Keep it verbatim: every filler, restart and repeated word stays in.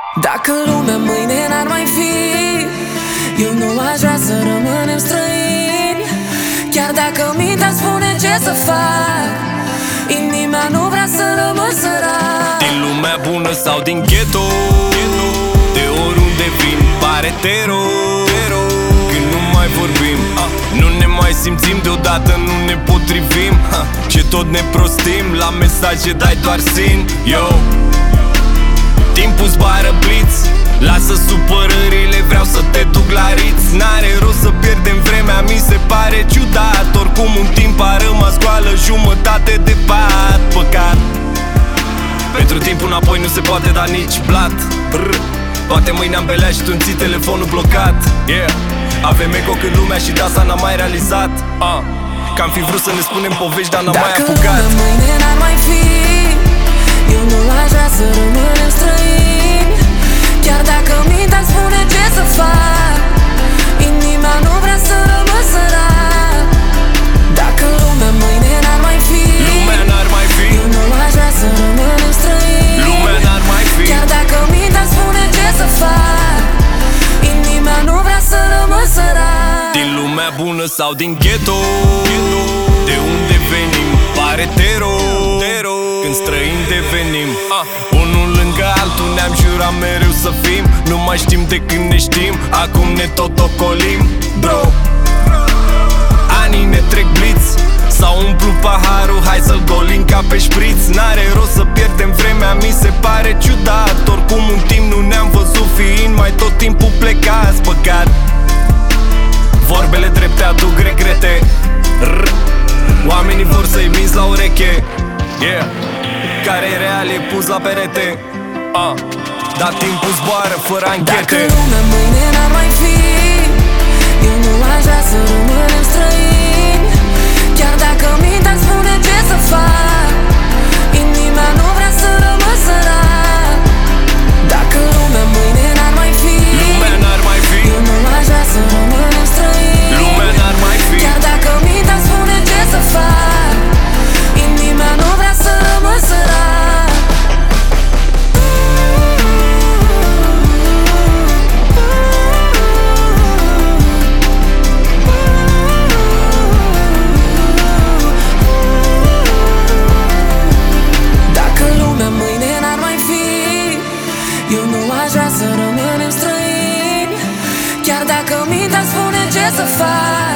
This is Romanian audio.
Dacă lumea mâine n-ar mai fi, eu nu aș vrea să rămânem străini. Chiar dacă mintea spune ce să fac, inima nu vrea să rămân sărac. Din lumea bună sau din ghetto, de oriunde vin, pare teror. Când nu mai vorbim, nu ne mai simțim, deodată nu ne potrivim. Și tot ne prostim, la mesaje dai doar sin. Yo, timpul zboară blitz, lasă supărările, vreau să te duc la Ritz. N-are rost să pierdem vremea, mi se pare ciudat. Oricum un timp a rămas goală, jumătate de pat. Păcat, pentru timpul înapoi nu se poate da nici blat. Brr. Poate mâine am belea și tu ții telefonul blocat. Yeah, avem eco când lumea și Dasa n-a mai realizat. uh. Că am fi vrut să ne spunem povești, dar n-am mai apucat. Dacă mâine n-ar mai fi, eu nu aș vrea să rămânem străini. Chiar dacă mintea spune ce să fac, inima nu vrea să rămân sărac. Dacă lumea mâine n-ar mai fi, lumea n-ar mai fi, eu nu aș vrea să rămânem străini. lumea n-ar mai fi. Chiar dacă mintea spune ce să fac, inima nu vrea să rămân sărac. Din lumea bună sau din ghetto, de unde venim, pare teror. Când străini devenim, uh, unul lângă altul, ne-am jurat mereu să fim. Nu mai știm de când ne știm, acum ne tot ocolim. Bro, anii ne trec blitz, s-au umplut paharul, hai să-l golim ca pe șpriț. N-are rost să pierdem vremea, mi se pare ciudat. Oricum un timp nu ne-am văzut fiind mai tot timpul plecați. Păcat, vorbele drepte aduc regrete. Rr. Oamenii vor să-i minți la ureche. Yeah, care e real e pus la perete. uh. Dar timpul zboară fără anchete. Dacă lumea mâine n-ar mai fi, eu nu aș vrea să rămânem străini. Chiar dacă mintea spune ce să fac, inima nu vrea să rămân sărac. Dacă lumea mâine n-ar mai fi, lumea n-ar mai fi, eu nu aș vrea să rămânem străini. lumea n-ar mai fi. Chiar dacă mintea spune ce să fac, inima nu vrea să rămân sărac. Dacă lumea mâine n-ar mai fi, eu nu aș vrea să rămânem străini. Chiar dacă mintea spune ce să fac,